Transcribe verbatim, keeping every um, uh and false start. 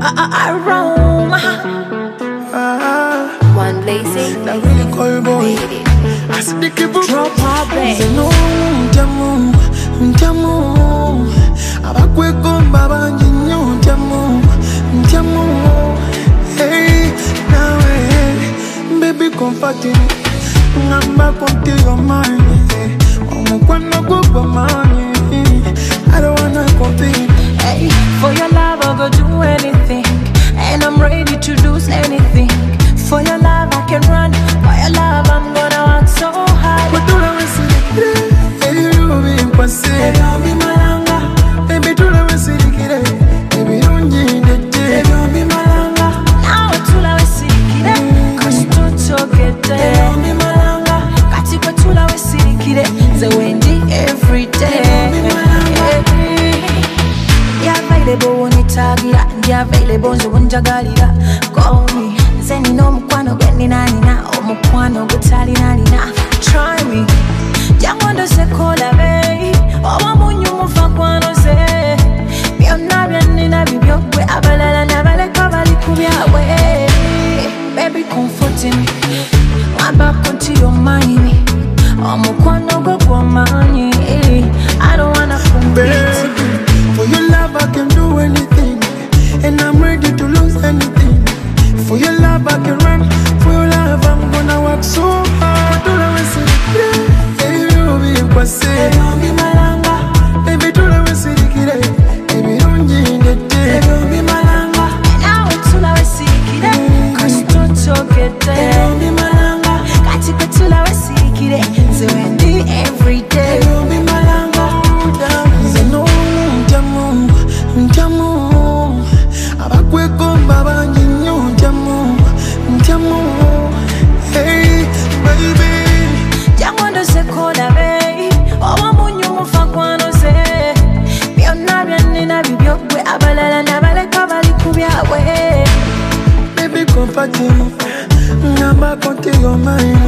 Aroma. One lazy. That really cool boy. I see the keep drop my back. No, jamu, jamu. Abakwe kumba banjinyo jamu, jamu. Hey, now hey, baby comfort me. Ngamba konti your mind. Omukwano gwo mani. I don't wanna compete. Hey, for your love I'll go do anything, and I'm ready to lose anything. For your love I can run. For your love I'm gonna work so hard. But do I see it? Hey, you be impossible. I'll be malanga. Baby, do I see it? Baby, don't need it. Baby, I'll be malanga. Now tula we see it. Cause to get there. I'll be malanga. Kati kwa tula we see it. The windy every day. Yeah, available when you tag ya. Yeah, available so when jagalira. Call me. Send no mukwano gweni nani na. O mukwano gutali nani na. Try me. Jangondo se kola bay. Owa munyu mufa kwano se. Byonna byannina bibyo gwe abalala nabaleka bali kubyawe. Baby comforting me. Ngamba konti your mind. Omukwano gwo gwomanyi. I don't wanna compete. For your love I can do anything, and I'm ready to lose anything. For your love I can run. For your love I'm gonna work so hard. Do I see it? Baby, you be impossible. I'll be malanga. Baby, do I see it? Baby, don't need it. Baby, I'll be malanga. Now it's all I see it. Cause to get there. I'll be malanga. Kati kwa tula we see it. So wendy every day. I'll be malanga. No, jamu, jamu. Abakwe kumba banjinyo jamu, jamu. Hey, baby. Jangondo se kola bay. Owa munyu mufa kwano se. Byonna byannina bibyo gwe abalala nabaleka bali kubyawe. Baby, comfort me. Ngamba konti your mind.